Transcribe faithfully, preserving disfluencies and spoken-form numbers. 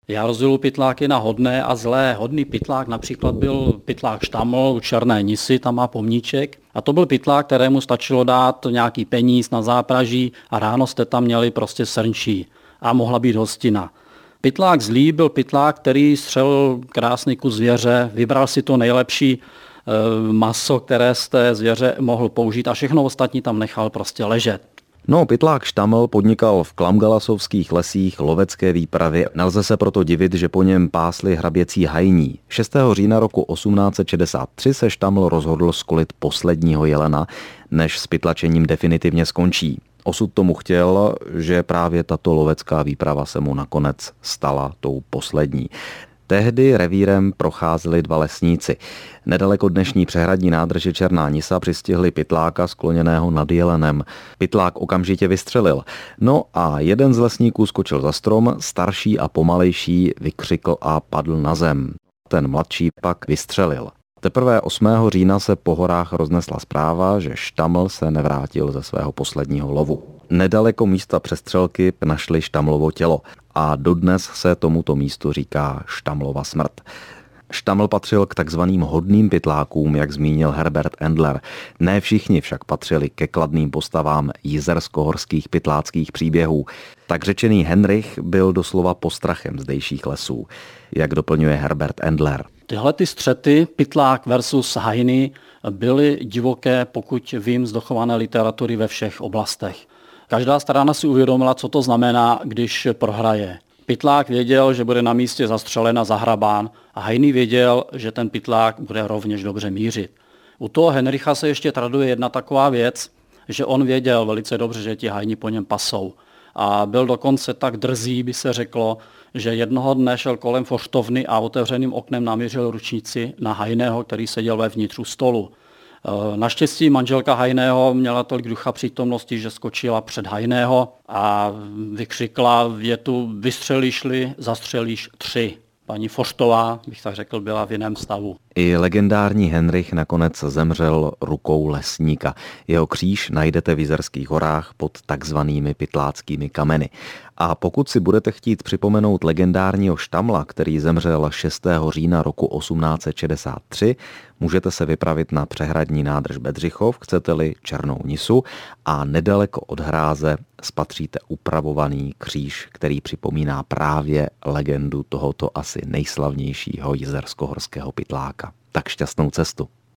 Já rozděluji pytláky na hodné a zlé. Hodný pytlák například byl pytlák Štaml u Černé Nisy, tam má pomníček. A to byl pytlák, kterému stačilo dát nějaký peníz na zápraží a ráno jste tam měli prostě srnčí a mohla být hostina. Pytlák zlý byl pytlák, který střelil krásný kus zvěře, vybral si to nejlepší e, maso, které z té zvěře mohl použít a všechno ostatní tam nechal prostě ležet. No, pytlák Štaml podnikal v klamgalasovských lesích lovecké výpravy. Nelze se proto divit, že po něm pásli hraběcí hajní. šestého října roku osmnáct set šedesát tři se Štaml rozhodl skolit posledního jelena, než s pytlačením definitivně skončí. Osud tomu chtěl, že právě tato lovecká výprava se mu nakonec stala tou poslední. Tehdy revírem procházeli dva lesníci. Nedaleko dnešní přehradní nádrže Černá Nisa přistihli pytláka skloněného nad jelenem. Pytlák okamžitě vystřelil. No a jeden z lesníků skočil za strom, starší a pomalejší vykřikl a padl na zem. Ten mladší pak vystřelil. Teprve osmého října se po horách roznesla zpráva, že Štaml se nevrátil ze svého posledního lovu. Nedaleko místa přestřelky našli Štamlovo tělo a dodnes se tomuto místu říká Štamlova smrt. Štaml patřil k takzvaným hodným pytlákům, jak zmínil Herbert Endler. Ne všichni však patřili ke kladným postavám jizersko-horských pytláckých příběhů. Tak řečený Henrich byl doslova postrachem zdejších lesů, jak doplňuje Herbert Endler. Tyhle ty střety, pytlák versus hajny, byly divoké, pokud vím, z dochované literatury ve všech oblastech. Každá strana si uvědomila, co to znamená, když prohraje. Pytlák věděl, že bude na místě zastřelen a zahrabán a hajný věděl, že ten pytlák bude rovněž dobře mířit. U toho Henricha se ještě traduje jedna taková věc, že on věděl velice dobře, že ti hajni po něm pasou. A byl dokonce tak drzý, by se řeklo, že jednoho dne šel kolem foštovny a otevřeným oknem namířil ručnici na hajného, který seděl vevnitř u stolu. Naštěstí manželka hajného měla tolik ducha přítomnosti, že skočila před hajného a vykřikla větu: vystřelíš-li, zastřelíš tři. Paní Foštová, bych tak řekl, byla v jiném stavu. I legendární Henrich nakonec zemřel rukou lesníka. Jeho kříž najdete v Jizerských horách pod takzvanými pytláckými kameny. A pokud si budete chtít připomenout legendárního Štamla, který zemřel šestého října roku osmnáct set šedesát tři, můžete se vypravit na přehradní nádrž Bedřichov, chcete-li Černou Nisu, a nedaleko od hráze spatříte upravovaný kříž, který připomíná právě legendu tohoto asi nejslavnějšího jizersko-horského pytláka. Tak šťastnou cestu.